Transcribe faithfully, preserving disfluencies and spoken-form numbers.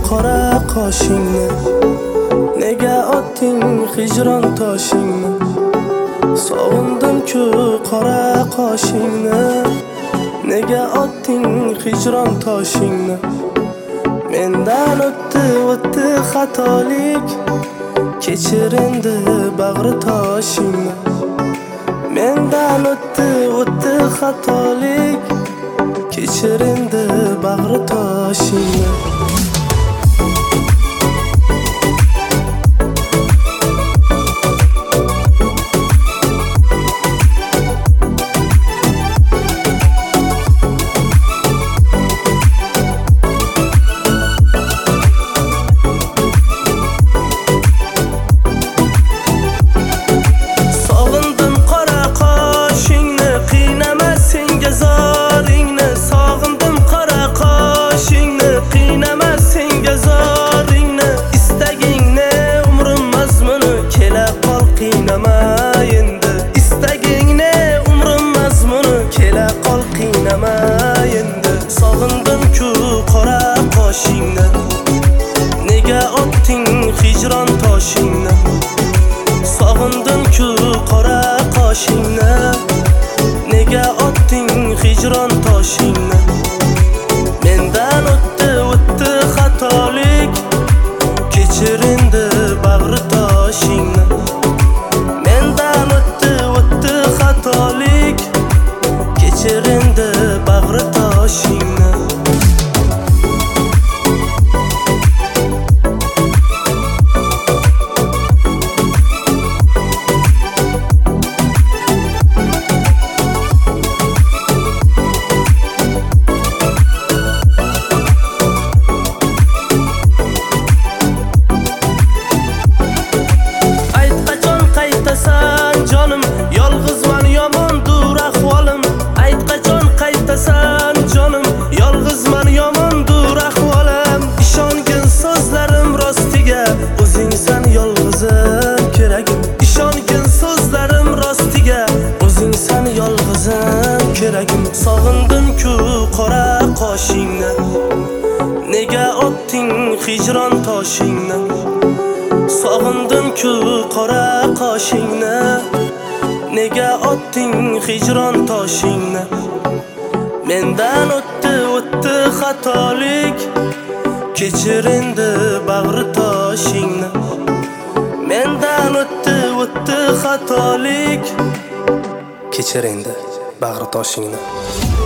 qora qoshingni? Nega otding hijron toshingni? Sog'indim-ku qora qoshingni. Nega otding hijron toshingni? Mendan o'tdi o'tdi xatolik, kechir endi bag'ri toshingni. Mendan o'tdi o'tdi xatolik, kechir endi bag'ri toshingni. Sog'indim-ku qora qoshingni. Nega otding hijron toshingni? Sog'indim-ku qora qoshingni. Nega otding hijron toshingni? Mendan o'tdi o'tdi xatolik, kechir endi bag'ri toshingni. Mendan o'tdi o'tdi xatolik, kechir endi bag'ri toshingni. Jonim, yolg'izman, yomondur ahvolim. Ayt qachon qaytasan jonim, yolg'izman, yomondur ahvolim. Ishongin so'zlarim rostiga, o'zingsan yolg'izim keragim. Ishongin so'zlarim rostiga, o'zingsan yolg'izim keragim. Sog'indim-ku qora qoshingni. Nega otding hijron toshingni? Sog'indim-ku qora qoshingni. Nega otding hijron toshingni? Mendan o'tdi o'tdi xatolik, kechir endi bag'ri toshingni. Mendan o'tdi o'tdi xatolik, kechir endi bag'ri toshingni.